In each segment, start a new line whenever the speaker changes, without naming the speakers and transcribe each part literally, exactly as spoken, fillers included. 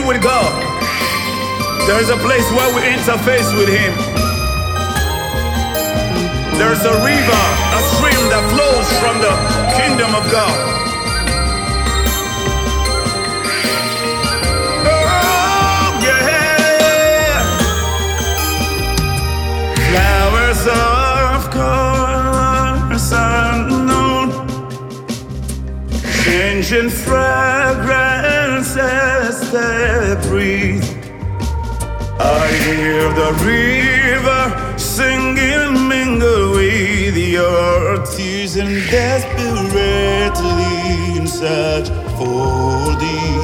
with God, there is a place where we interface with Him. There is a river, a stream that flows from the kingdom of God. Oh, yeah. Flowers of colors unknown, changing fragrances they breathe. I hear the river singing, mingle with your tears, and desperately in search for thee,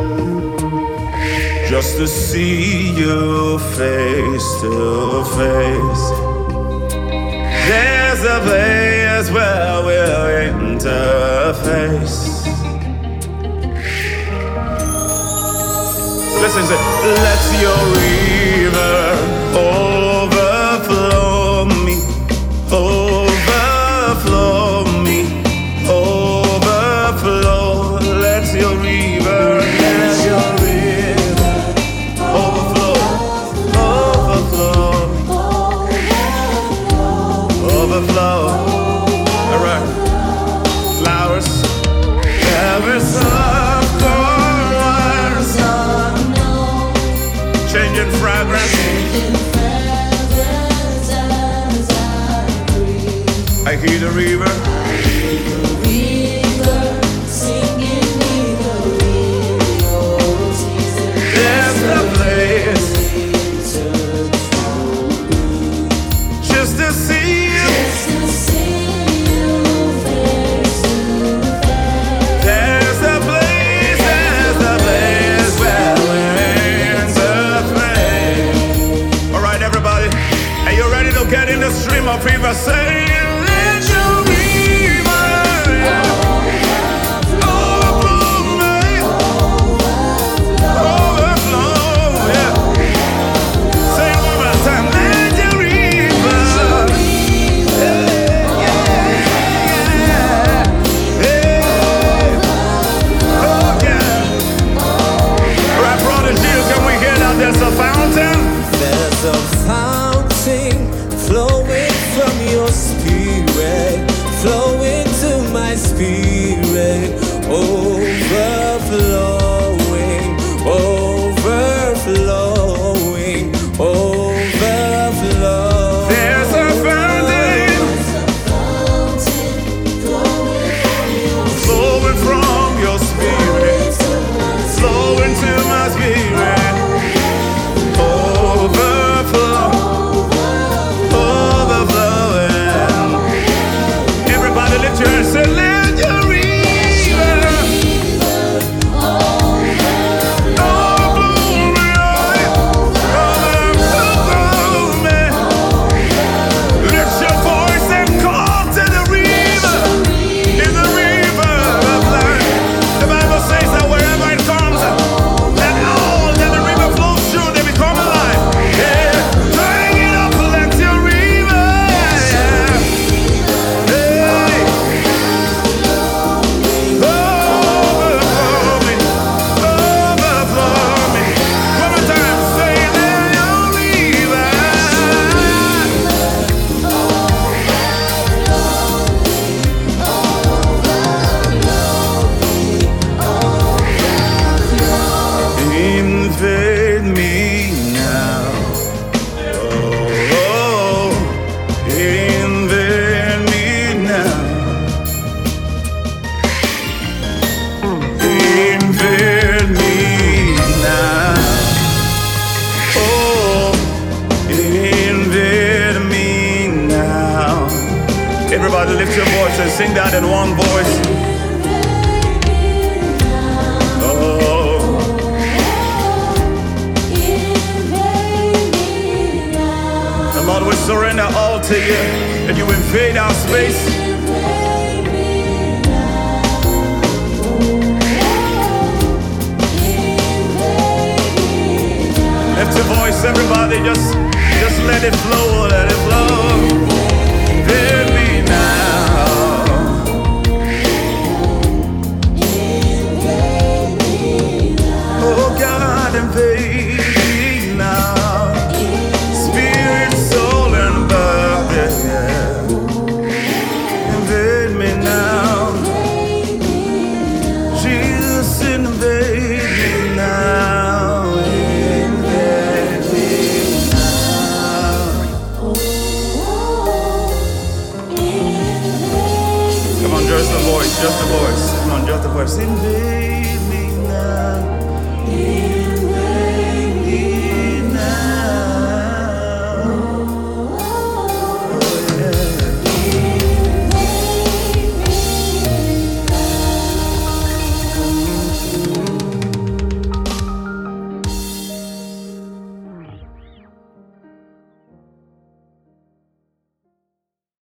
just to see you face to face. There's a place where we'll interface. Listen, say, let your river overflow me, overflow me, overflow. Let your river, let your river overflow, overflow, overflow. All right, flowers, flowers of colors, changing fragrance. I hear the river,
singing in the river.
there's a place just to see you. There's a place, there's a place where we're interface. All right, everybody, are you ready to get in the stream of river? Say, let your river overflow me, overflow, yeah. Say it one more time, let your river, yeah, yeah, yeah, oh yeah. All right, brother Gilles, can we hear that there's a fountain?
There's a fountain flowing from your spirit, flowing to my spirit, overflowing, overflowing, overflowing.
There's a fountain flowing from your spirit, flowing to my spirit, overflow, overflowing. Everybody lift your hands, say, let your river overflow me, overflow me. Lift your voice and call to the river. In the river of life, the Bible says that wherever it comes, that all that the river flows through, they become alive. Yeah, bring it up, let your river, yeah. Hey, overflow me, overflow me. One more time, say, let your river. Invade me now. Oh, oh, invade me now. Invade me now. Oh, invade me now. Everybody lift your voice and sing that in one voice. Oh. Lord, we surrender all to you, and you invade our space. Lift your voice, everybody, just, just let it flow, let it flow. Invade me now. Oh God, hours in vain.